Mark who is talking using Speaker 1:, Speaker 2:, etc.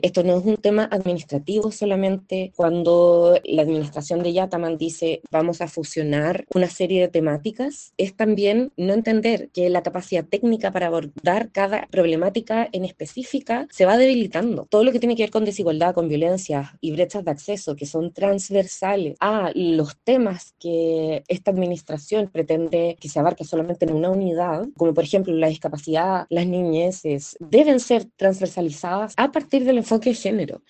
Speaker 1: Esto no es un tema administrativo solamente. Cuando la administración de Yataman dice vamos a fusionar una serie de temáticas, es también no entender que la capacidad técnica para abordar cada problemática en específica se va debilitando. Todo lo que tiene que ver con desigualdad, con violencia y brechas de acceso que son transversales a los temas que esta administración pretende que se abarque solamente en una unidad, como por ejemplo la discapacidad, las niñeces, deben ser transversalizadas a partir del enfoque de género.